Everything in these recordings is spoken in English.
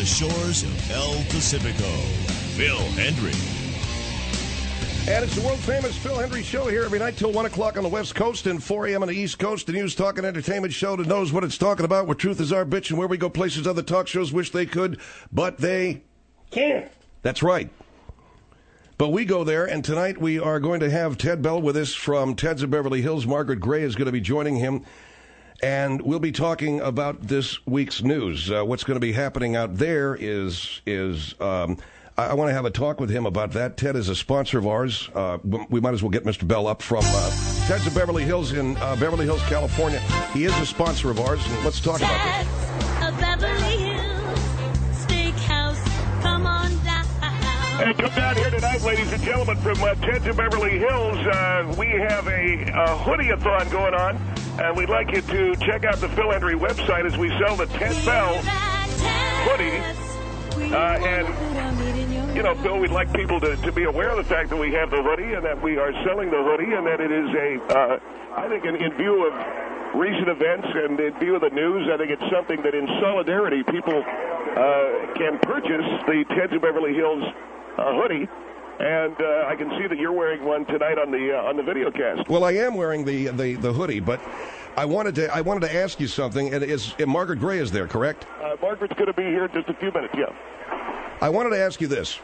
shores of El Pacifico, Phil Hendrie. And it's the world-famous Phil Hendrie Show here every night till 1 o'clock on the West Coast and 4 a.m. on the East Coast. The news, talk, and entertainment show that knows what it's talking about, where truth is our bitch, and where we go places other talk shows wish they could, but they can't. That's right. But we go there, and tonight we are going to have Ted Bell with us from Ted's of Beverly Hills. Margaret Gray is going to be joining him, and we'll be talking about this week's news. What's going to be happening out there is I want to have a talk with him about that. Ted is a sponsor of ours. We might as well get Mr. Bell up from Ted's of Beverly Hills in Beverly Hills, California. He is a sponsor of ours, and let's talk about this. Ted's of Beverly Hills Steakhouse, come on down. And come down here tonight, ladies and gentlemen, from Ted's of Beverly Hills. We have a hoodie-a-thon going on, and we'd like you to check out the Phil Hendrie website as we sell the Ted Bell hoodie. And, you know, Phil, we'd like people to be aware of the fact that we have the hoodie and that we are selling the hoodie and that it is I think in view of recent events and in view of the news, I think it's something that in solidarity people can purchase the Ted's of Beverly Hills hoodie. And I can see that you're wearing one tonight on the video cast. Well, I am wearing the hoodie, but I wanted to ask you something. And Margaret Gray is there, correct? Margaret's going to be here in just a few minutes. Yeah. I wanted to ask you this.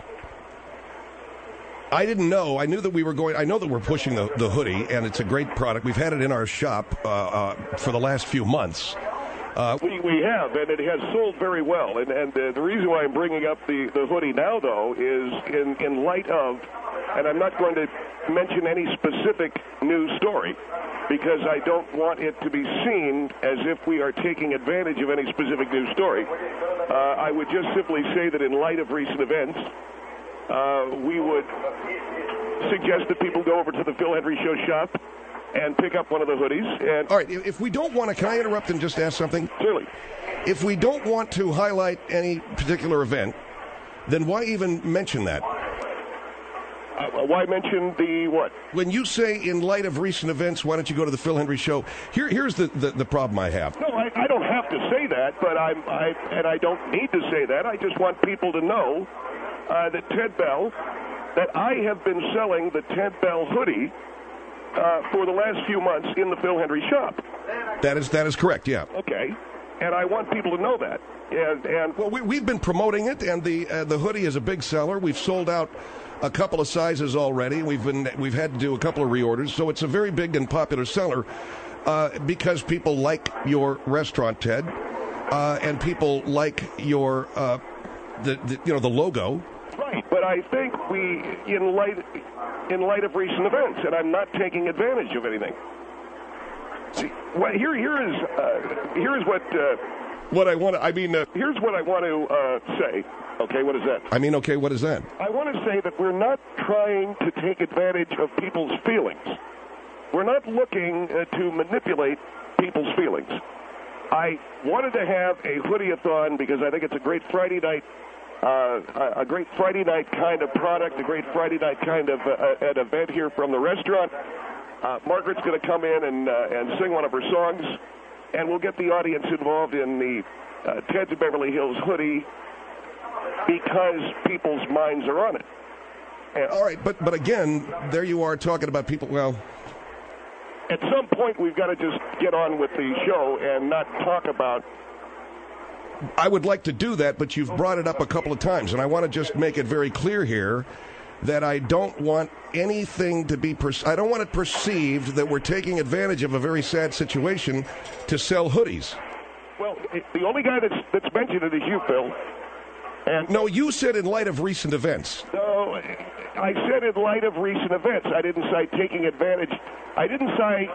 I didn't know. I knew that we were going. I know that we're pushing the hoodie, and it's a great product. We've had it in our shop for the last few months. We have, and it has sold very well. And the reason why I'm bringing up the hoodie now, though, is in light of, and I'm not going to mention any specific news story, because I don't want it to be seen as if we are taking advantage of any specific news story. I would just simply say that in light of recent events, we would suggest that people go over to the Phil Hendrie Show shop and pick up one of the hoodies. And all right, if we don't want to, can I interrupt and just ask something? Clearly. If we don't want to highlight any particular event, then why even mention that? Why mention the what? When you say in light of recent events, why don't you go to the Phil Hendrie Show? Here's the problem I have. No, I don't have to say that, but I don't need to say that. I just want people to know that Ted Bell, that I have been selling the Ted Bell hoodie for the last few months in the Phil Hendrie shop. That is correct, yeah. Okay, and I want people to know that. And well, we've been promoting it, and the hoodie is a big seller. We've sold out a couple of sizes already. We've had to do a couple of reorders, so it's a very big and popular seller because people like your restaurant, Ted, and people like your the logo. Right, but I think in light of recent events, and I'm not taking advantage of anything. See, well, here is what I want. Here's what I want to say. Okay, what is that? Okay, what is that? I want to say that we're not trying to take advantage of people's feelings. We're not looking to manipulate people's feelings. I wanted to have a hoodie-a-thon because I think it's a great Friday night kind of product, a great Friday night kind of an event here from the restaurant. Margaret's going to come in and sing one of her songs, and we'll get the audience involved in the Ted's of Beverly Hills hoodie because people's minds are on it. And all right, but again, there you are talking about people. Well, at some point we've got to just get on with the show and not talk about. I would like to do that, but you've brought it up a couple of times, and I want to just make it very clear here that I don't want anything to be I don't want it perceived that we're taking advantage of a very sad situation to sell hoodies. Well, the only guy that's mentioned it is you, Phil. And no, you said in light of recent events. No, I said in light of recent events. I didn't say taking advantage. I didn't say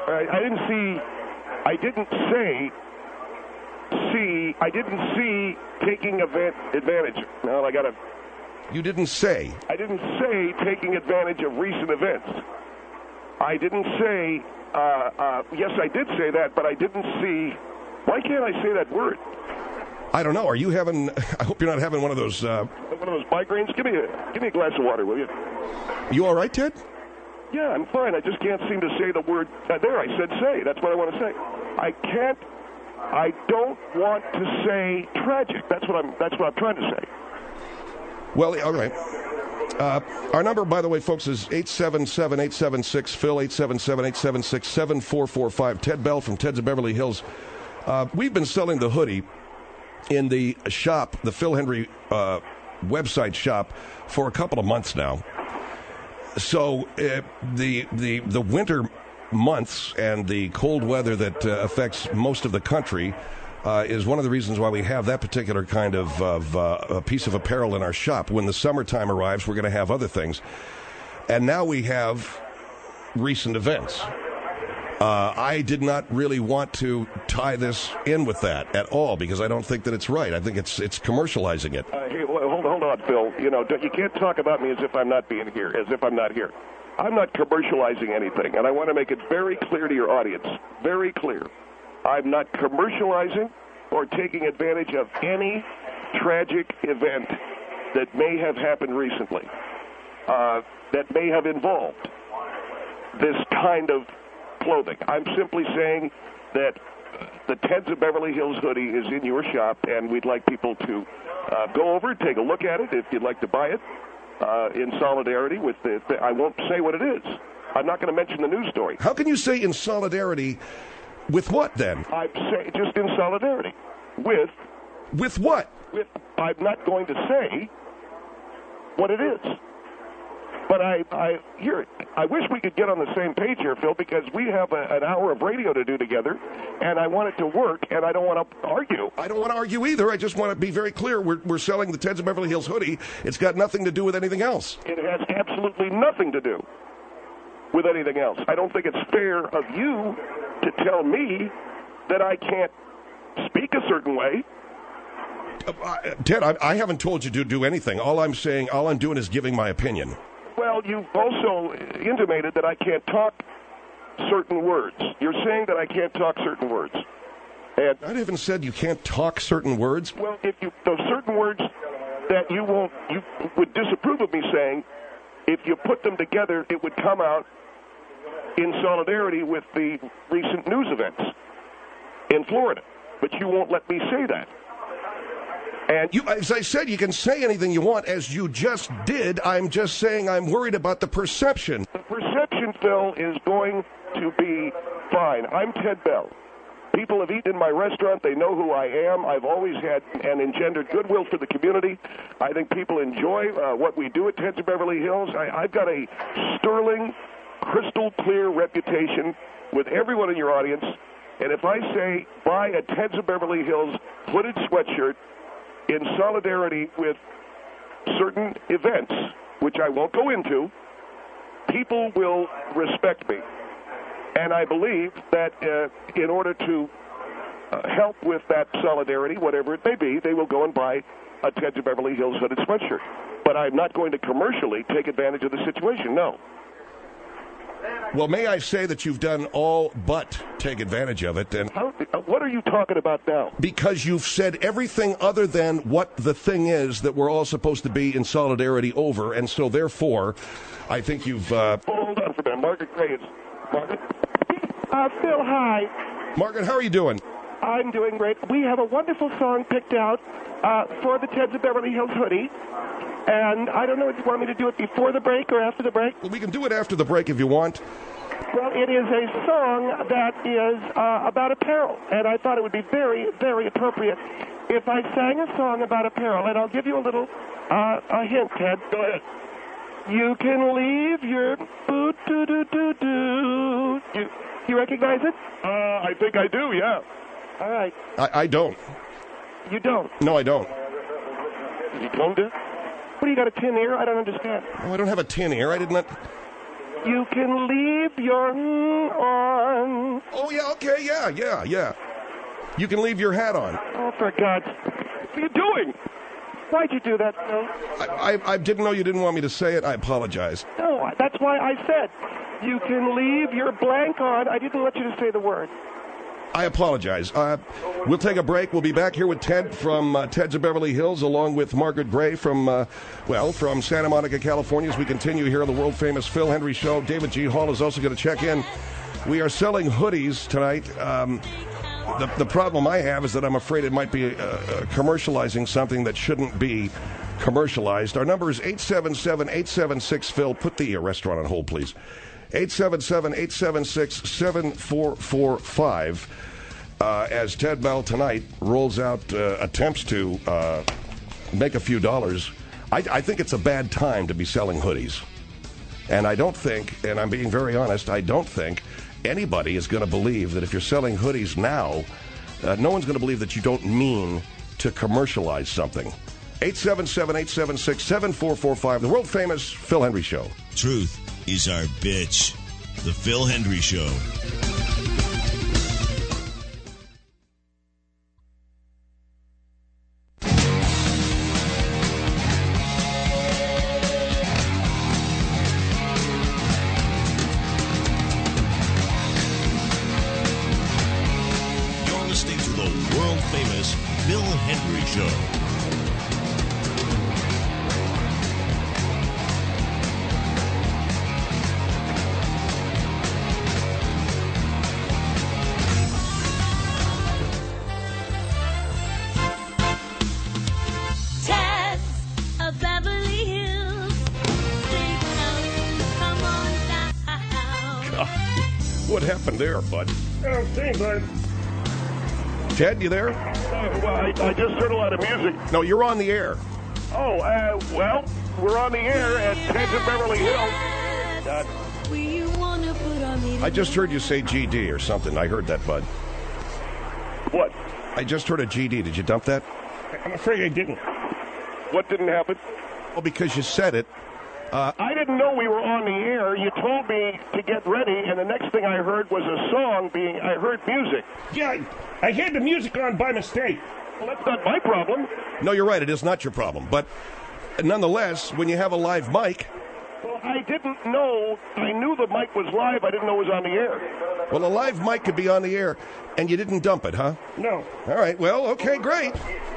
taking advantage. No, I got to. You didn't say. I didn't say taking advantage of recent events. I didn't say. Yes, I did say that, but I didn't see. Why can't I say that word? I don't know. Are you having? I hope you're not having one of those. One of those migraines. Give me a glass of water, will you? You all right, Ted? Yeah, I'm fine. I just can't seem to say the word. There, I said say. That's what I want to say. I can't I don't want to say tragic. That's what I'm trying to say. Well, all right. Our number, by the way, folks, is 877-876-PHIL, 877-876-7445. Ted Bell from Ted's of Beverly Hills. We've been selling the hoodie in the shop, the Phil Hendrie website shop, for a couple of months now. So the winter months and the cold weather that affects most of the country is one of the reasons why we have that particular kind of a piece of apparel in our shop. When the summertime arrives, we're going to have other things. And now we have recent events. I did not really want to tie this in with that at all because I don't think that it's right. I think it's commercializing it. Hey, hold on, Phil. You know, you can't talk about me as if I'm not being here, as if I'm not here. I'm not commercializing anything, and I want to make it very clear to your audience, very clear. I'm not commercializing or taking advantage of any tragic event that may have happened recently, that may have involved this kind of clothing. I'm simply saying that the Ted's of Beverly Hills hoodie is in your shop, and we'd like people to go over and take a look at it if you'd like to buy it in solidarity with I won't say what it is. I'm not going to mention the news story. How can you say in solidarity with what, then? I'm saying just in solidarity with... With what? I'm not going to say what it is. But I wish we could get on the same page here, Phil, because we have an hour of radio to do together, and I want it to work, and I don't want to argue. I don't want to argue either. I just want to be very clear. We're selling the Ted's of Beverly Hills hoodie. It's got nothing to do with anything else. It has absolutely nothing to do with anything else. I don't think it's fair of you to tell me that I can't speak a certain way. Ted, I haven't told you to do anything. All I'm doing is giving my opinion. Well, you've also intimated that I can't talk certain words. You're saying that I can't talk certain words. And I haven't said you can't talk certain words. Well, those certain words that you would disapprove of me saying, if you put them together, it would come out in solidarity with the recent news events in Florida. But you won't let me say that. And as I said, you can say anything you want, as you just did. I'm just saying I'm worried about the perception. The perception, Phil, is going to be fine. I'm Ted Bell. People have eaten in my restaurant. They know who I am. I've always had and engendered goodwill for the community. I think people enjoy what we do at Ted's of Beverly Hills. I've got a sterling, crystal clear reputation with everyone in your audience. And if I say buy a Ted's of Beverly Hills hooded sweatshirt in solidarity with certain events, which I won't go into, people will respect me. And I believe that in order to help with that solidarity, whatever it may be, they will go and buy a Ted's of Beverly Hills hooded sweatshirt. But I'm not going to commercially take advantage of the situation, no. Well, may I say that you've done all but take advantage of it. And what are you talking about now? Because you've said everything other than what the thing is that we're all supposed to be in solidarity over, and so therefore, I think you've... Hold on for a minute. Margaret Gray is... Margaret? Phil, hi. Margaret, how are you doing? I'm doing great. We have a wonderful song picked out for the Ted's of Beverly Hills hoodie. And I don't know if you want me to do it before the break or after the break. Well, we can do it after the break if you want. Well, it is a song that is about apparel, and I thought it would be very, very appropriate if I sang a song about apparel. And I'll give you a little a hint, Ted. Go ahead. You can leave your boot, do-do-do-do. You recognize it? I think I do, yeah. All right. I don't. You don't? No, I don't. You don't? What, do you got a tin ear? I don't understand. Oh, I don't have a tin ear. I did not... You can leave your on. Oh, yeah, okay, yeah. You can leave your hat on. Oh, for God's... What are you doing? Why'd you do that, Phil? I didn't know you didn't want me to say it. I apologize. No, that's why I said, you can leave your blank on. I didn't want you to say the word. I apologize. We'll take a break. We'll be back here with Ted from Ted's of Beverly Hills, along with Margaret Gray from Santa Monica, California, as we continue here on the world-famous Phil Hendrie Show. David G. Hall is also going to check in. We are selling hoodies tonight. The problem I have is that I'm afraid it might be commercializing something that shouldn't be commercialized. Our number is 877-876-PHIL. Put the restaurant on hold, please. 877-876-7445. As Ted Bell tonight rolls out attempts to make a few dollars, I think it's a bad time to be selling hoodies. And I don't think, and I'm being very honest, I don't think anybody is going to believe that if you're selling hoodies now, no one's going to believe that you don't mean to commercialize something. 877-876-7445, the world-famous Phil Hendrie Show. Truth is our bitch. The Phil Hendrie Show. You're listening to the world-famous Phil Hendrie Show. Tess of Beverly Hills. Steakhouse, come on down. What happened there, bud? Oh, see, bud. Ted, you there? Well, I just heard a lot of music. No, you're on the air. Oh, well, we're on the air at Ted's of Beverly Hills. Will you wanna put on me? I just heard you say GD or something. I heard that, bud. What? I just heard a GD. Did you dump that? I'm afraid I didn't. What didn't happen? Well, because you said it. I didn't know we were on the air. You told me to get ready, and the next thing I heard was a song I heard music. Yeah, I had the music on by mistake. Well, that's not my problem. No, you're right. It is not your problem. But nonetheless, when you have a live mic. Well, I didn't know. I knew the mic was live. I didn't know it was on the air. Well, a live mic could be on the air, and you didn't dump it, huh? No. All right. Well, okay, great.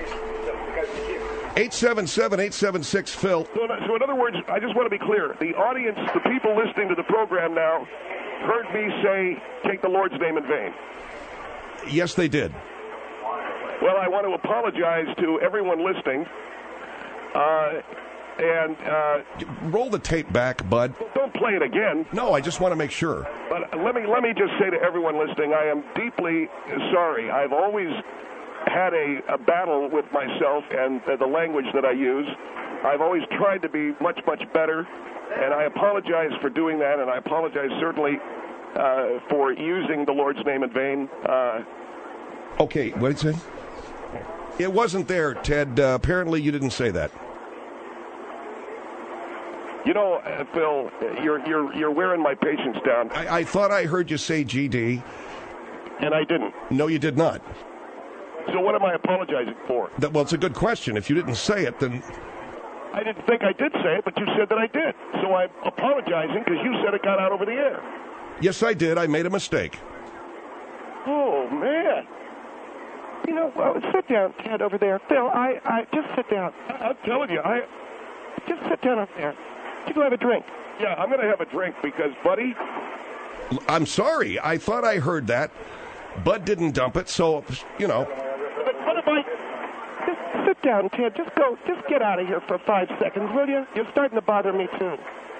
877-876-PHIL. So in other words, I just want to be clear. The audience, the people listening to the program now, heard me say, take the Lord's name in vain. Yes, they did. Well, I want to apologize to everyone listening. Roll the tape back, bud. Don't play it again. No, I just want to make sure. But let me just say to everyone listening, I am deeply sorry. I've always had a battle with myself and the language that I use. I've always tried to be much, much better, and I apologize for doing that, and I apologize certainly for using the Lord's name in vain. Okay, what did it say? It wasn't there, Ted. Apparently you didn't say that. You know, Phil, you're wearing my patience down. I thought I heard you say GD. And I didn't. No, you did not. So what am I apologizing for? Well, it's a good question. If you didn't say it, then... I didn't think I did say it, but you said that I did. So I'm apologizing because you said it got out over the air. Yes, I did. I made a mistake. Oh, man. You know, well, sit down, Ted, over there. Phil, I just sit down. I'm telling you, Just sit down over there. You go have a drink. Yeah, I'm going to have a drink because, buddy... I'm sorry. I thought I heard that. Bud didn't dump it, so, you know... What if I... Just sit down, Ted. Just get out of here for 5 seconds, will you? You're starting to bother me, too.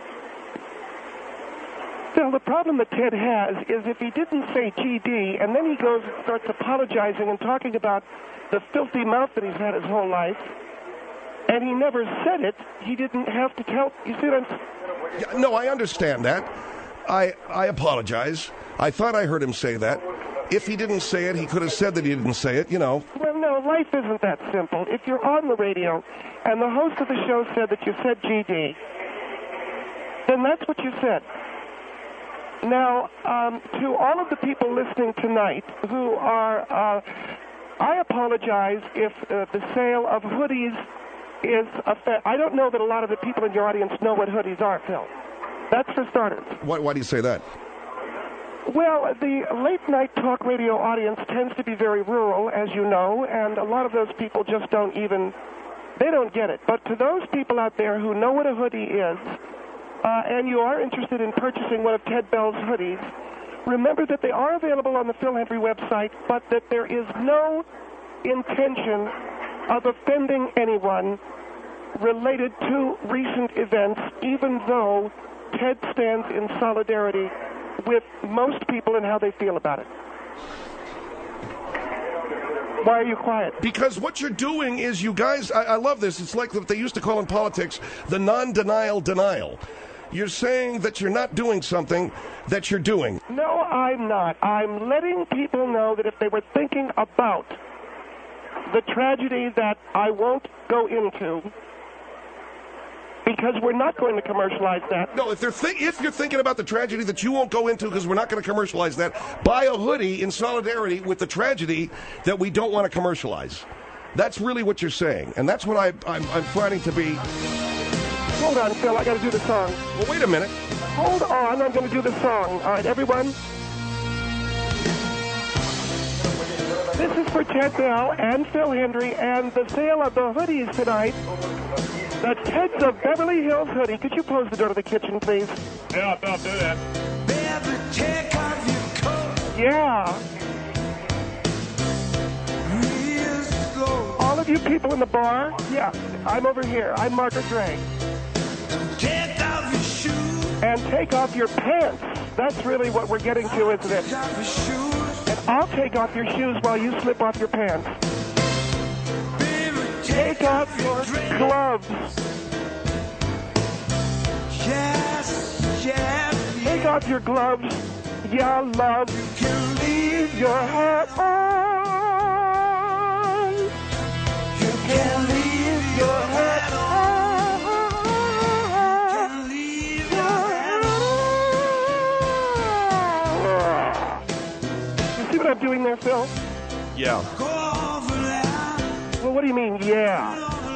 Phil, the problem that Ted has is if he didn't say GD, and then he goes and starts apologizing and talking about the filthy mouth that he's had his whole life, and he never said it, he didn't have to tell... You see what I'm... Yeah, no, I understand that. I apologize. I thought I heard him say that. If he didn't say it, he could have said that he didn't say it, you know. Well, no, life isn't that simple. If you're on the radio and the host of the show said that you said GD, then that's what you said. Now, to all of the people listening tonight who are, I apologize if the sale of hoodies is I don't know that a lot of the people in your audience know what hoodies are, Phil. That's for starters. Why do you say that? Well, the late-night talk radio audience tends to be very rural, as you know, and a lot of those people just don't get it. But to those people out there who know what a hoodie is, and you are interested in purchasing one of Ted Bell's hoodies, remember that they are available on the Phil Hendry website, but that there is no intention of offending anyone related to recent events, even though Ted stands in solidarity with most people and how they feel about it. Why are you quiet? Because what you're doing is, you guys, I love this. It's like what they used to call in politics the non-denial denial. You're saying that you're not doing something that you're doing. No, I'm not. I'm letting people know that if they were thinking about the tragedy that I won't go into, because we're not going to commercialize that. No, if you're thinking about the tragedy that you won't go into because we're not going to commercialize that, buy a hoodie in solidarity with the tragedy that we don't want to commercialize. That's really what you're saying, and that's what I'm finding to be. Hold on, Phil. I got to do the song. Well, wait a minute. Hold on. I'm going to do the song. All right, everyone. This is for Ted Bell and Phil Hendry and the sale of the hoodies tonight. The Teds of Beverly Hills hoodie. Could you close the door to the kitchen, please? Yeah, I'll do that. Baby, take off your coat. Yeah. Real slow. All of you people in the bar, yeah, I'm over here. I'm Margaret Gray. Take off your shoes. And take off your pants. That's really what we're getting to, isn't it? Take off your shoes. And I'll take off your shoes while you slip off your pants. Baby, Take off your gloves. Yes, yes. Take off your gloves. Yeah, love. You can leave Your hat on. You can leave your hat on. You can leave your hat on. You see what I'm doing there, Phil? Yeah. Go over there. Well, what do you mean, yeah?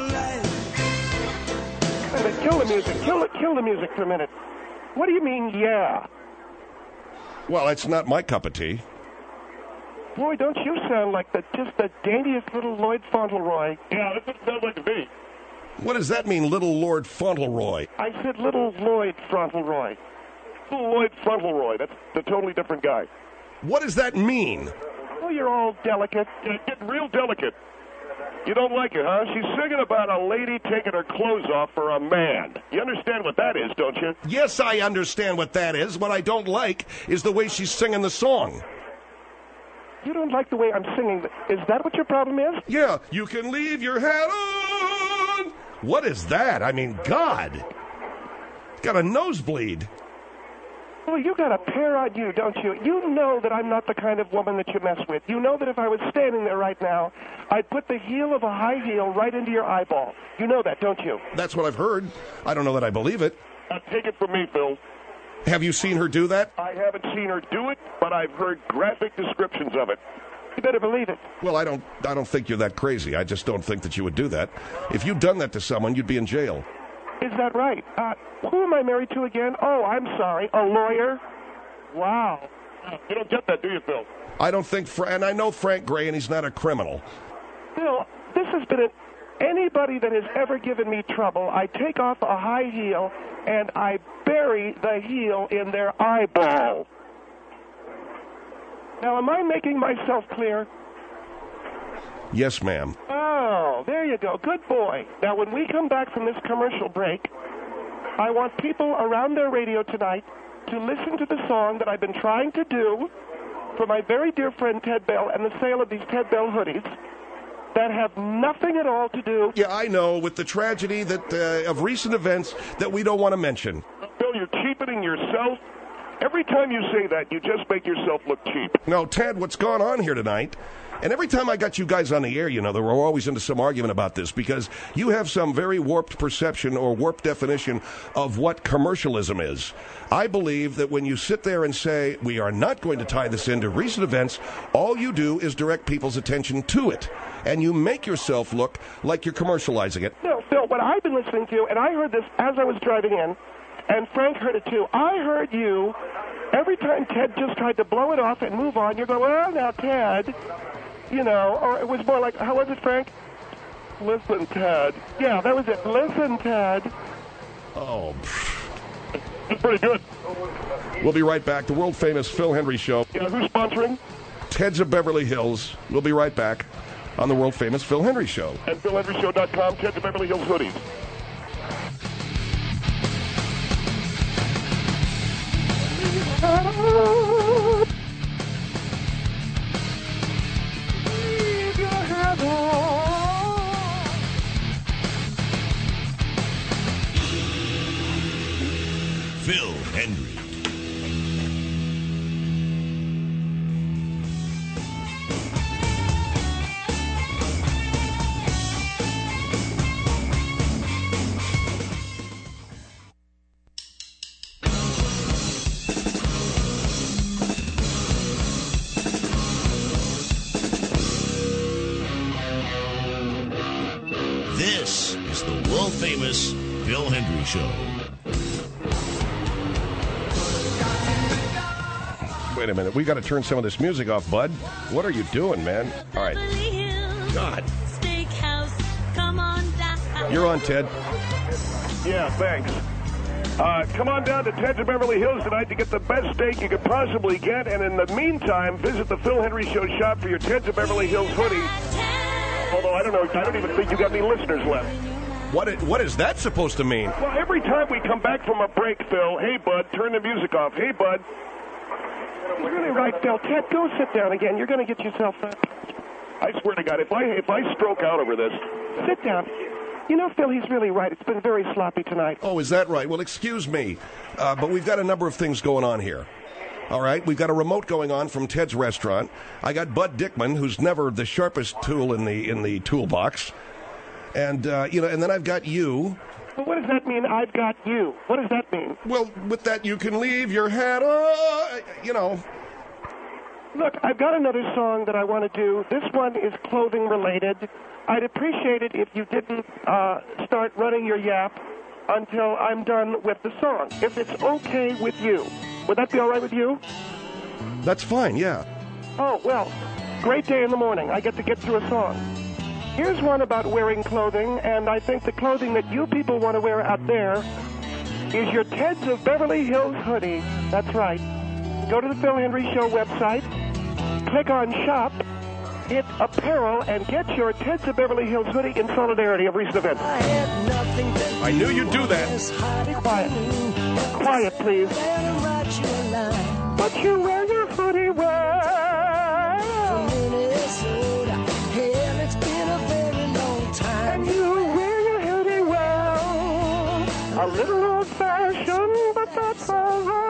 Wait a minute, kill the music. Kill the music for a minute. What do you mean, yeah? Well, it's not my cup of tea. Boy, don't you sound like just the daintiest little Lloyd Fauntleroy. Yeah, that's what it sounds like to me. What does that mean, Little Lord Fauntleroy? I said little Lloyd Fauntleroy. Little Lloyd Fauntleroy. That's a totally different guy. What does that mean? Oh, you're all delicate. Yeah, getting real delicate. You don't like it, huh? She's singing about a lady taking her clothes off for a man. You understand what that is, don't you? Yes, I understand what that is. What I don't like is the way she's singing the song. You don't like the way I'm singing. Is that what your problem is? Yeah, you can leave your hat on. What is that? I mean, God. Got a nosebleed. Well, you got a pair on you, don't you? You know that I'm not the kind of woman that you mess with. You know that if I was standing there right now, I'd put the heel of a high heel right into your eyeball. You know that, don't you? That's what I've heard. I don't know that I believe it. Take it from me, Phil. Have you seen her do that? I haven't seen her do it, but I've heard graphic descriptions of it. You better believe it. Well, I don't think you're that crazy. I just don't think that you would do that. If you'd done that to someone, you'd be in jail. Is that right? Who am I married to again? Oh, I'm sorry. A lawyer? Wow. You don't get that, do you, Phil? I don't think, and I know Frank Gray, and he's not a criminal. Bill, this has been anybody that has ever given me trouble, I take off a high heel and I bury the heel in their eyeball. Now, am I making myself clear? Yes, ma'am. Oh, there you go. Good boy. Now, when we come back from this commercial break, I want people around their radio tonight to listen to the song that I've been trying to do for my very dear friend Ted Bell and the sale of these Ted Bell hoodies that have nothing at all to do. Yeah, I know, with the tragedy that of recent events that we don't want to mention. Phil, you're cheapening yourself. Every time you say that, you just make yourself look cheap. No, Ted, what's going on here tonight? And every time I got you guys on the air, you know, we're always into some argument about this because you have some very warped perception or warped definition of what commercialism is. I believe that when you sit there and say, we are not going to tie this into recent events, all you do is direct people's attention to it. And you make yourself look like you're commercializing it. No, Phil, what I've been listening to, and I heard this as I was driving in, and Frank heard it too. I heard you, every time Ted just tried to blow it off and move on, you go, well, now, Ted, you know, or it was more like, how was it, Frank? Listen, Ted. Yeah, that was it. Listen, Ted. Oh, That's pretty good. We'll be right back. The world-famous Phil Hendry Show. Yeah, who's sponsoring? Ted's of Beverly Hills. We'll be right back on the world-famous Phil Hendry Show. And PhilHenryShow.com, Ted's of Beverly Hills hoodies. Phil Hendry. This is the world-famous Phil Hendry Show. Wait a minute. We got to turn some of this music off, bud. What are you doing, man? All right. God. Steakhouse, come on down. You're on, Ted. Yeah, thanks. Come on down to Ted's of Beverly Hills tonight to get the best steak you could possibly get. And in the meantime, visit the Phil Hendry Show shop for your Ted's of Beverly Hills hoodie. Although I don't even think you got any listeners left. What is that supposed to mean? Well, every time we come back from a break, Phil, hey, bud, turn the music off. Hey, bud. You're really right, Phil. Ted, go sit down again. You're going to get yourself... I swear to God, if I stroke out over this... Sit down. You know, Phil, he's really right. It's been very sloppy tonight. Oh, is that right? Well, excuse me, but we've got a number of things going on here. All right, we've got a remote going on from Ted's restaurant. I got Bud Dickman, who's never the sharpest tool in the toolbox, and and then I've got you. Well, what does that mean? I've got you. What does that mean? Well, with that, you can leave your hat on. Look, I've got another song that I want to do. This one is clothing related. I'd appreciate it if you didn't start running your yap until I'm done with the song. If it's okay with you. Would that be all right with you? That's fine, yeah. Oh, well, great day in the morning. I get to get through a song. Here's one about wearing clothing, and I think the clothing that you people want to wear out there is your Ted's of Beverly Hills hoodie. That's right. Go to the Phil Hendry Show website, click on Shop, hit Apparel, and get your Ted's of Beverly Hills hoodie in solidarity of recent events. I knew you'd do that. Be quiet. Quiet, please. But you wear your hoodie well. And you wear your hoodie well. A little old-fashioned, but that's all right.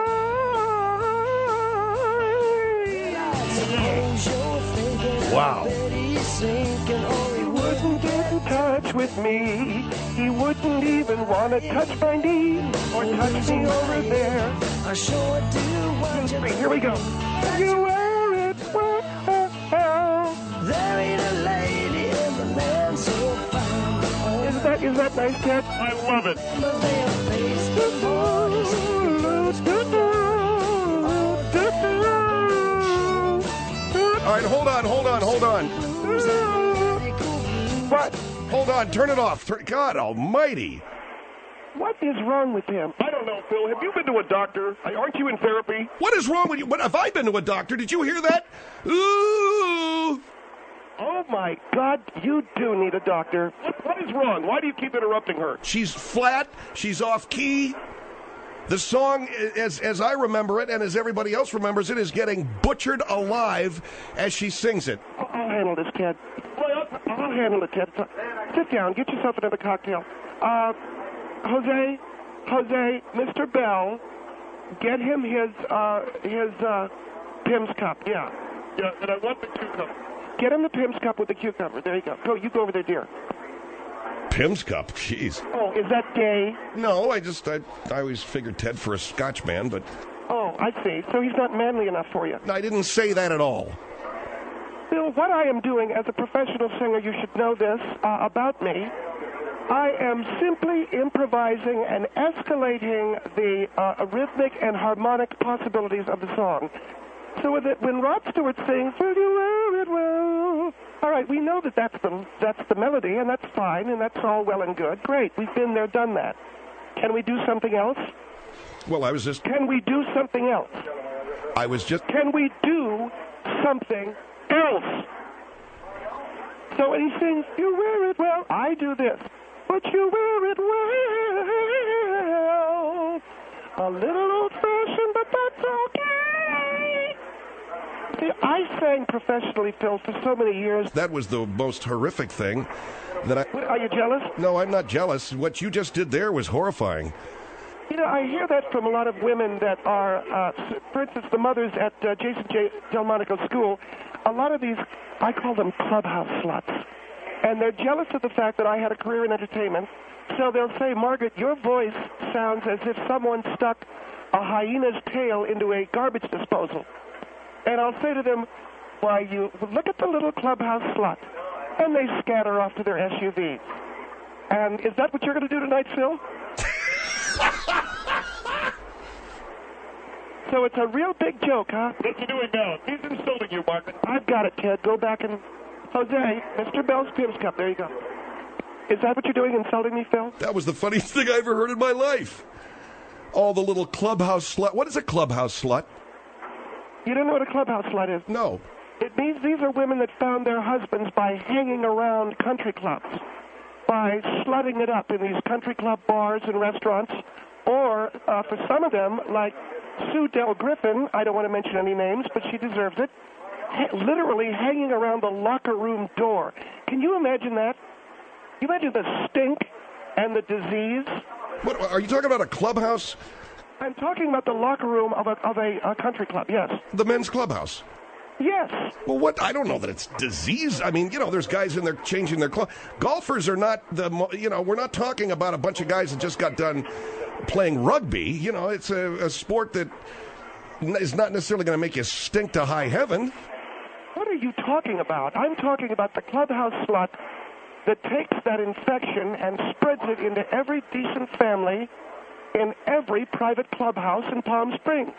Wow. He wouldn't get in touch with me. He wouldn't even want to touch my knee or touch me over there. I sure do. Here we go. You wear it well. There ain't a lady in the land so fine. Is that nice, Ted? I love it. All right, hold on. What? Hold on, turn it off. God almighty. What is wrong with him? I don't know, Phil. Have you been to a doctor? Aren't you in therapy? What is wrong with you? What have I been to a doctor? Did you hear that? Ooh. Oh, my God, you do need a doctor. What is wrong? Why do you keep interrupting her? She's flat. She's off key. The song, as I remember it, and as everybody else remembers it, is getting butchered alive as she sings it. I'll handle this, Ted. I'll handle it, Ted. Sit down. Get yourself another cocktail. Jose, Mr. Bell, get him his Pim's cup. Yeah. Yeah, and I want the cucumber. Get him the Pim's cup with the cucumber. There you go. You go over there, dear. Pim's cup, jeez. Oh, is that gay? No, I always figured Ted for a Scotch man, but... Oh, I see. So he's not manly enough for you. I didn't say that at all. Bill, what I am doing as a professional singer, you should know this about me. I am simply improvising and escalating the rhythmic and harmonic possibilities of the song. So that when Rod Stewart sings, "Will you wear it well?" All right, we know that's the melody, and that's fine, and that's all well and good. Great, we've been there, done that. Can we do something else? Well, I was just... Can we do something else? I was just... Can we do something else? So when he sings, you wear it well, I do this. But you wear it well. A little old-fashioned, but that's okay. See, I sang professionally, Phil, for so many years. That was the most horrific thing that I... Are you jealous? No, I'm not jealous. What you just did there was horrifying. You know, I hear that from a lot of women that are, for instance, the mothers at Jason J. Delmonico's school. A lot of these, I call them clubhouse sluts. And they're jealous of the fact that I had a career in entertainment. So they'll say, Margaret, your voice sounds as if someone stuck a hyena's tail into a garbage disposal. And I'll say to them, why, you look at the little clubhouse slut. And they scatter off to their SUVs. And is that what you're going to do tonight, Phil? So it's a real big joke, huh? What's he doing now? He's insulting you, Martin. I've got it, Ted. Go back and... Jose, Mr. Bell's Pims Cup. There you go. Is that what you're doing, insulting me, Phil? That was the funniest thing I ever heard in my life. All the little clubhouse slut. What is a clubhouse slut? You don't know what a clubhouse slut is? No. It means these are women that found their husbands by hanging around country clubs, by slutting it up in these country club bars and restaurants, or for some of them, like Sue Del Griffin, I don't want to mention any names, but she deserves it, literally hanging around the locker room door. Can you imagine that? You imagine the stink and the disease? What, are you talking about a clubhouse? I'm talking about the locker room of a country club, yes. The men's clubhouse? Yes. Well, what? I don't know that it's disease. I mean, you know, there's guys in there changing their clothes. Golfers are not we're not talking about a bunch of guys that just got done playing rugby. You know, it's a sport that is not necessarily going to make you stink to high heaven. What are you talking about? I'm talking about the clubhouse slut that takes that infection and spreads it into every decent family in every private clubhouse in Palm Springs.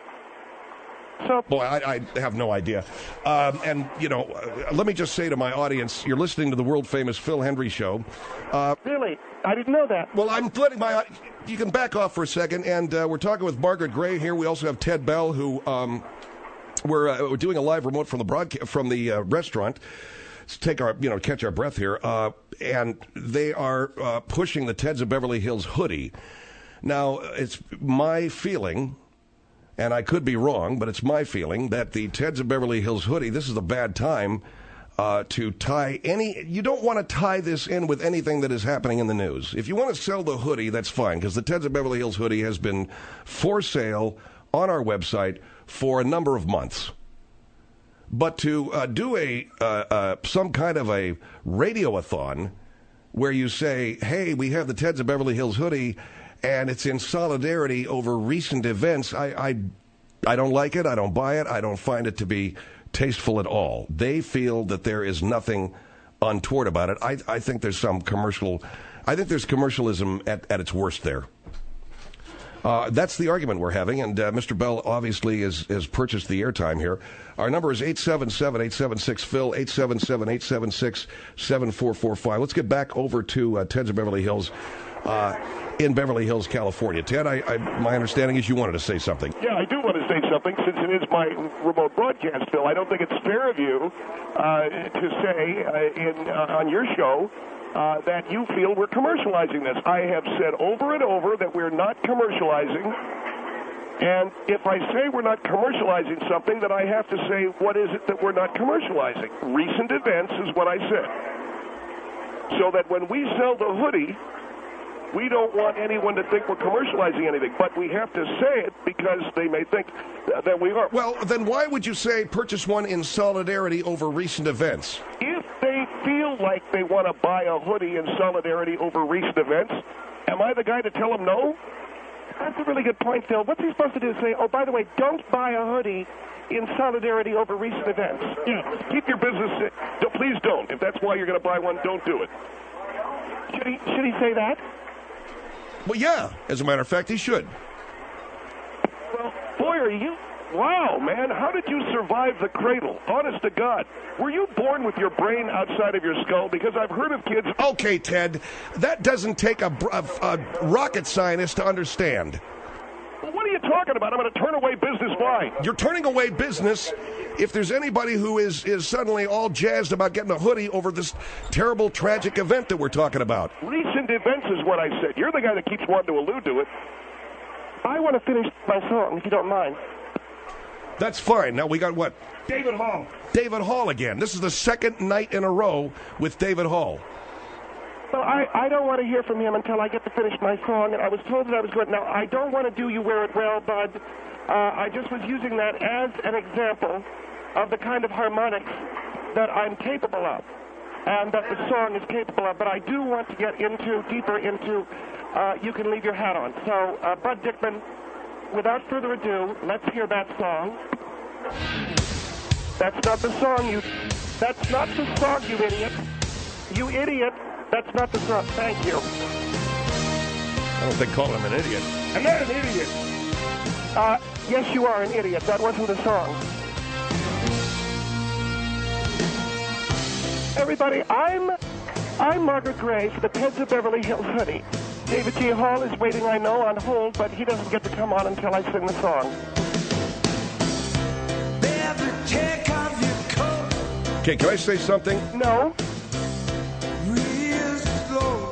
So, boy, I have no idea. And, you know, let me just say to my audience, you're listening to the world-famous Phil Hendry Show. Really? I didn't know that. Well, I'm letting you can back off for a second, and we're talking with Margaret Gray here. We also have Ted Bell, who we're doing a live remote from the restaurant. To catch our breath here. And they are pushing the Teds of Beverly Hills hoodie. Now, it's my feeling... and I could be wrong, but it's my feeling that the Teds of Beverly Hills hoodie, this is a bad time to tie you don't want to tie this in with anything that is happening in the news. If you want to sell the hoodie, that's fine, because the Teds of Beverly Hills hoodie has been for sale on our website for a number of months. But to do some kind of a radio-a-thon where you say, hey, we have the Teds of Beverly Hills hoodie, and it's in solidarity over recent events, I don't like it. I don't buy it. I don't find it to be tasteful at all. They feel that there is nothing untoward about it. I think there's some commercial... I think there's commercialism at its worst there. That's the argument we're having, and Mr. Bell obviously has purchased the airtime here. Our number is 877-876-PHIL, 877-876-7445. Let's get back over to Teds of Beverly Hills in Beverly Hills, California. Ted, my understanding is you wanted to say something. Yeah, I do want to say something since it is my remote broadcast, Phil. I don't think it's fair of you to say on your show that you feel we're commercializing this. I have said over and over that we're not commercializing. And if I say we're not commercializing something, then I have to say, what is it that we're not commercializing? Recent events is what I said. So that when we sell the hoodie, we don't want anyone to think we're commercializing anything, but we have to say it because they may think that we are. Well, then why would you say purchase one in solidarity over recent events? If they feel like they want to buy a hoodie in solidarity over recent events, am I the guy to tell them no? That's a really good point, Phil. What's he supposed to do? Say, oh, by the way, don't buy a hoodie in solidarity over recent events. Yeah, keep your business. Please don't. If that's why you're going to buy one, don't do it. Should he say that? Well, yeah. As a matter of fact, he should. Well, boy, are you... Wow, man, how did you survive the cradle? Honest to God. Were you born with your brain outside of your skull? Because I've heard of kids... Okay, Ted, that doesn't take a rocket scientist to understand. Well, what are you talking about? I'm going to turn away business. Why? You're turning away business if there's anybody who is suddenly all jazzed about getting a hoodie over this terrible, tragic event that we're talking about. Recent events is what I said. You're the guy that keeps wanting to allude to it. I want to finish my song, if you don't mind. That's fine. Now we got what? David Hall. David Hall again. This is the second night in a row with David Hall. Well, I don't want to hear from him until I get to finish my song, and I was told that I was good. Now, I don't want to do You Wear It Well, Bud. I just was using that as an example of the kind of harmonics that I'm capable of and that the song is capable of. But I do want to get deeper into You Can Leave Your Hat On. So, Bud Dickman, without further ado, let's hear that song. That's not the song, you idiot. You idiot. That's not the song. Thank you. I don't think calling him an idiot. I'm not an idiot. Yes, you are an idiot. That wasn't the song. Everybody, I'm Margaret Gray for the Teds of Beverly Hills hoodie. David G. Hall is waiting, I know, on hold, but he doesn't get to come on until I sing the song. Baby, take off your coat Okay, can I say something? No? real slow.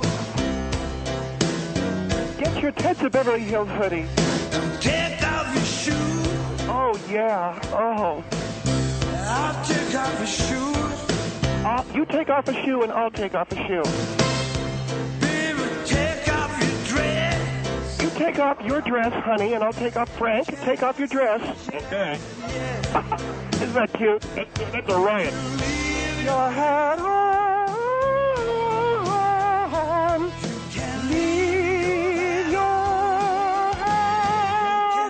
Get your Teds of Beverly Hills hoodie. Take off your shoes. Oh, yeah. Oh. I'll take off your shoes. You take off a shoe and I'll take off a shoe. Baby, take off your dress. You take off your dress, honey, and I'll take off Frank. Take off your dress. Okay. Isn't that cute? That's a riot. Your hat on. Leave your hat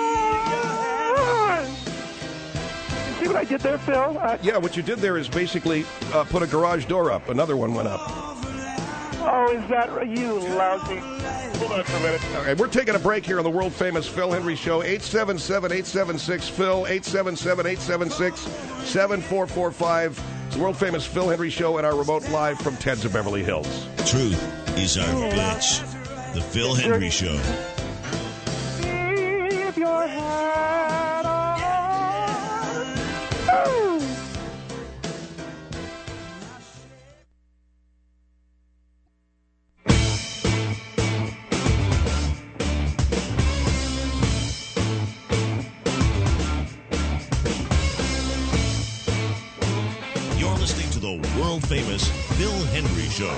on. You see what I did there, Phil? Yeah, what you did there is basically put a garage door up. Another one went up. Oh, is that you lousy? Hold on for a minute. All right, we're taking a break here on the world-famous Phil Hendry Show. 877-876-PHIL, 877-876-7445. It's the world-famous Phil Hendry Show and our remote live from Ted's of Beverly Hills. Truth is our bitch. The Phil Hendry Show. Leave your hat on. Ooh. You're listening to the world-famous Phil Hendry Show.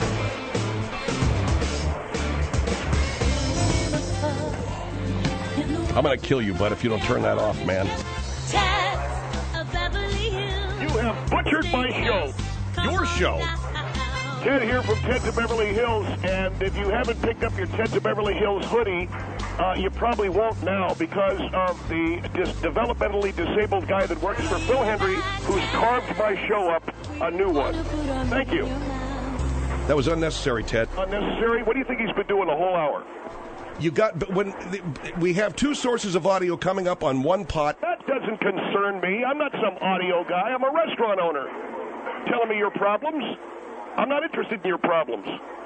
I'm going to kill you, bud, if you don't turn that off, man. Teds of Beverly Hills. You have butchered my show. Your show. Ted here from Teds of Beverly Hills, and if you haven't picked up your Teds of Beverly Hills hoodie, you probably won't now because of the developmentally disabled guy that works for Phil Hendry, who's carved my show up a new one. Thank you. That was unnecessary, Ted. Unnecessary? What do you think he's been doing the whole hour? You got, but we have two sources of audio coming up on one pot. That doesn't concern me. I'm not some audio guy. I'm a restaurant owner. Telling me your problems? I'm not interested in your problems.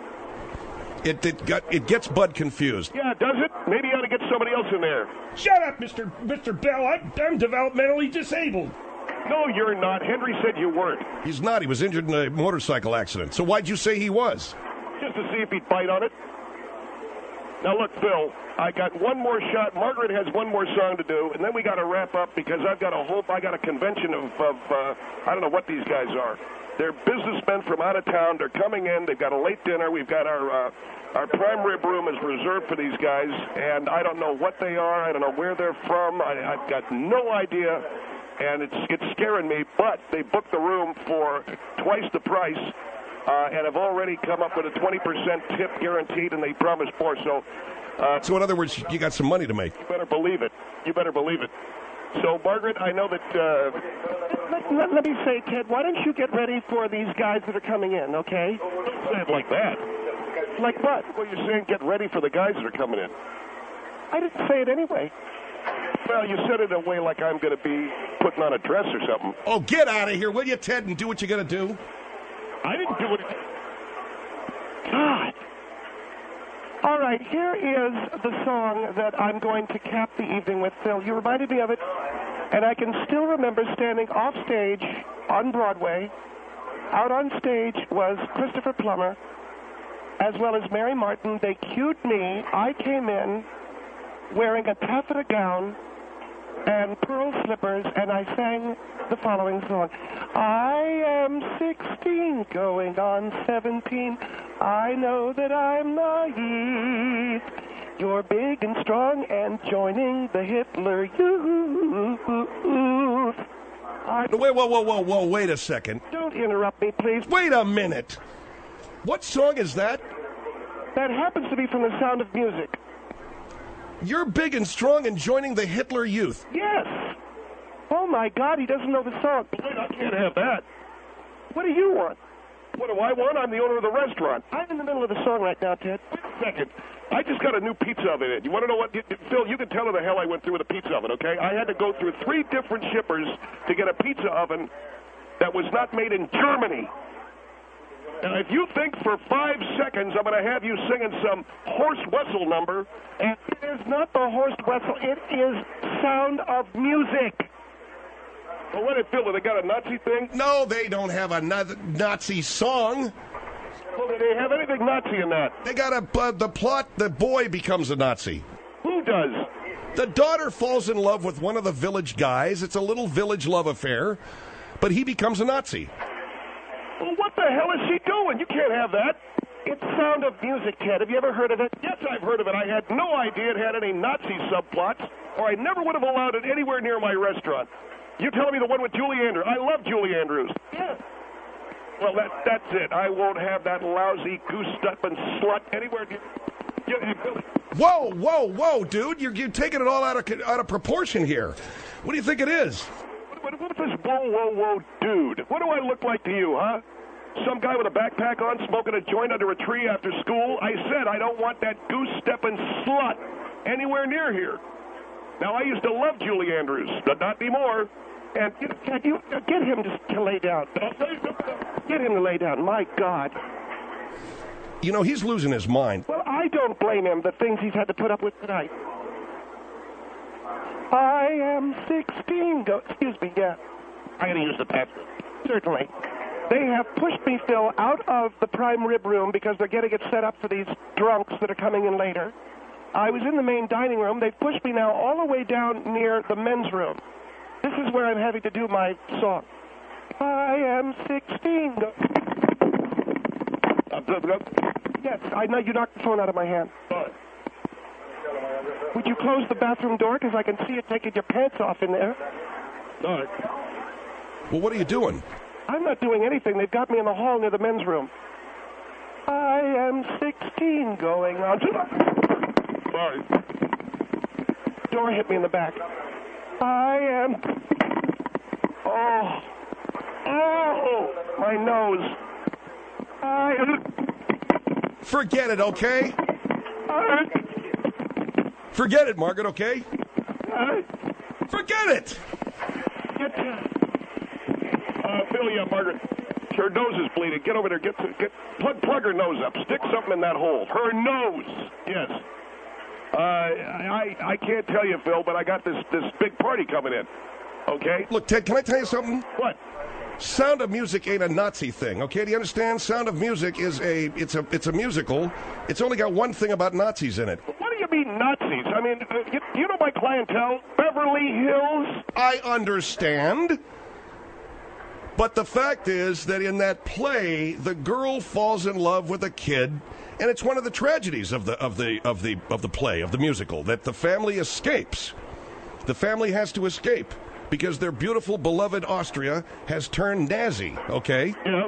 It gets Bud confused. Yeah, does it? Maybe you ought to get somebody else in there. Shut up, Mr. Bell. I'm developmentally disabled. No, you're not. Henry said you weren't. He's not. He was injured in a motorcycle accident. So why'd you say he was? Just to see if he'd bite on it. Now, look, Phil, I got one more shot. Margaret has one more song to do, and then we got to wrap up because I got a convention of I don't know what these guys are. They're businessmen from out of town. They're coming in. They've got a late dinner. We've got our prime rib room is reserved for these guys, and I don't know what they are. I don't know where they're from. I've got no idea, and it's scaring me. But they booked the room for twice the price. And have already come up with a 20% tip guaranteed, and they promised more. So in other words, you got some money to make. You better believe it. You better believe it. So, Margaret, I know that... Let me say, Ted, why don't you get ready for these guys that are coming in, okay? Don't say it like that. Like what? Well, you're saying get ready for the guys that are coming in. I didn't say it anyway. Well, you said it in a way like I'm going to be putting on a dress or something. Oh, get out of here, will you, Ted, and do what you're going to do? I didn't do it. God. All right, here is the song that I'm going to cap the evening with, Phil. You reminded me of it, and I can still remember standing off stage on Broadway. Out on stage was Christopher Plummer, as well as Mary Martin. They cued me. I came in wearing a taffeta gown and pearl slippers, and I sang the following song. I am 16, going on 17. I know that I'm naive. You're big and strong and joining the Hitler Youth. Whoa, wait a second. Don't interrupt me, please. Wait a minute. What song is that? That happens to be from The Sound of Music. You're big and strong and joining the Hitler Youth. Yes. Oh, my God, he doesn't know the song. Wait, I can't have that. What do you want? What do I want? I'm the owner of the restaurant. I'm in the middle of the song right now, Ted. Wait a second. I just got a new pizza oven in. You want to know what? Phil, you can tell her the hell I went through with a pizza oven, okay? I had to go through 3 different shippers to get a pizza oven that was not made in Germany. And if you think for 5 seconds I'm going to have you singing some horse whistle number, and it is not the horse whistle, it is Sound of Music. Well, what did Phil? They got a Nazi thing? No, they don't have a Nazi song. Well, do they have anything Nazi in that? They got the plot, the boy becomes a Nazi. Who does? The daughter falls in love with one of the village guys. It's a little village love affair, but he becomes a Nazi. Well, what the hell is she doing? You can't have that. It's Sound of Music, Ted. Have you ever heard of it? Yes, I've heard of it. I had no idea it had any Nazi subplots, or I never would have allowed it anywhere near my restaurant. You're telling me the one with Julie Andrews. I love Julie Andrews. Yes. Well, that's it. I won't have that lousy goose-stepping slut anywhere near... Whoa, dude. You're taking it all out of proportion here. What do you think it is? What's this whoa, dude? What do I look like to you, huh? Some guy with a backpack on smoking a joint under a tree after school? I said I don't want that goose-stepping slut anywhere near here. Now, I used to love Julie Andrews, but not anymore. And get him to lay down. Get him to lay down. My God. You know, he's losing his mind. Well, I don't blame him, the things he's had to put up with tonight. I am 16. Excuse me, yeah. I'm going to use the bathroom. Certainly. They have pushed me, Phil, out of the prime rib room because they're getting it set up for these drunks that are coming in later. I was in the main dining room. They've pushed me now all the way down near the men's room. This is where I'm having to do my song. I am 16. Yes, I know you knocked the phone out of my hand. Fine. Would you close the bathroom door because I can see you taking your pants off in there? All right. Well, what are you doing? I'm not doing anything. They've got me in the hall near the men's room. I am 16 going on. Sorry. Door hit me in the back. I am... Oh, my nose. I am... Forget it, okay? Forget it, Margaret, okay? Forget it! Phil, yeah, Margaret. Her nose is bleeding. Get over there. Plug her nose up. Stick something in that hole. Her nose. Yes. I can't tell you, Phil, but I got this big party coming in. Okay? Look, Ted, can I tell you something? What? Sound of Music ain't a Nazi thing, okay? Do you understand? Sound of Music is it's a musical. It's only got one thing about Nazis in it. What do you mean Nazis? I mean, you know my clientele? Beverly Hills? I understand. But the fact is that in that play, the girl falls in love with a kid, and it's one of the tragedies of the play, of the musical, that the family escapes. The family has to escape because their beautiful, beloved Austria has turned Nazi, okay? Yeah.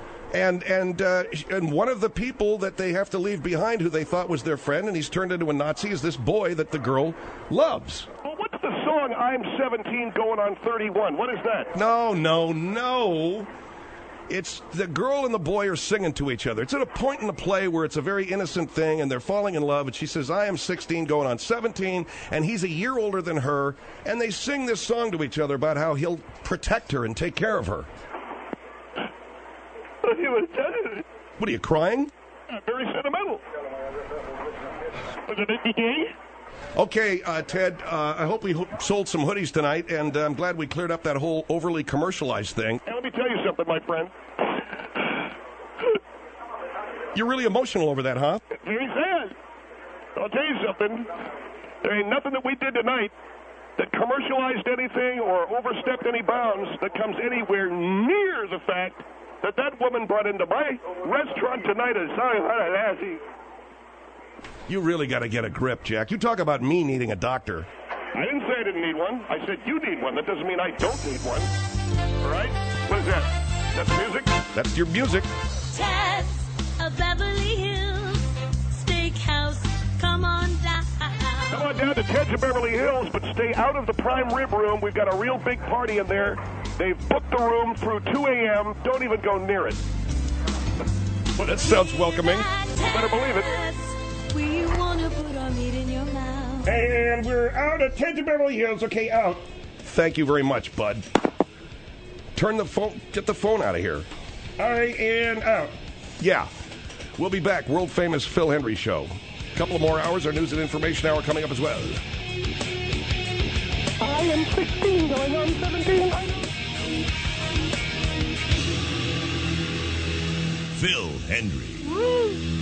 And one of the people that they have to leave behind, who they thought was their friend, and he's turned into a Nazi, is this boy that the girl loves. Well, what's the song I'm 17 going on 31? What is that? No. It's the girl and the boy are singing to each other. It's at a point in the play where it's a very innocent thing, and they're falling in love, and she says, I am 16 going on 17, and he's a year older than her, and they sing this song to each other about how he'll protect her and take care of her. What are you, crying? Very sentimental. Was it today? Okay, Ted, I hope we sold some hoodies tonight, and I'm glad we cleared up that whole overly commercialized thing. And let me tell you something, my friend. You're really emotional over that, huh? Very sad. I'll tell you something. There ain't nothing that we did tonight that commercialized anything or overstepped any bounds that comes anywhere near the fact that that woman brought into my restaurant tonight a lassie. You really got to get a grip, Jack. You talk about me needing a doctor. I didn't say I didn't need one. I said you need one. That doesn't mean I don't need one. All right? What is that? That's music? That's your music. Ted's a Beverly Hills Steakhouse. Come on down. Come on down to Ted's of Beverly Hills, but stay out of the prime rib room. We've got a real big party in there. They've booked the room through 2 a.m. Don't even go near it. Well, that sounds welcoming. You better believe it. We want to put our meat in your mouth. And we're out of Ted's of Beverly Hills. Okay, out. Thank you very much, bud. Turn the phone, get the phone out of here. All right, and out. Yeah. We'll be back. World famous Phil Hendry Show. A couple of more hours. Our news and information hour coming up as well. I am 16 going on 17. Phil Hendry. Woo.